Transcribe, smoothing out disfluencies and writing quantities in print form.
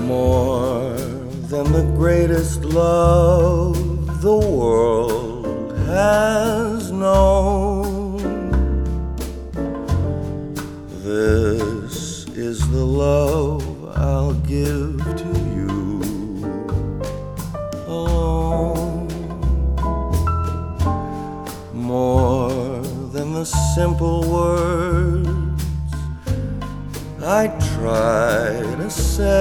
more than the greatest love the world has known. This is the love I'll give to you alone. More than the simple words I try to say,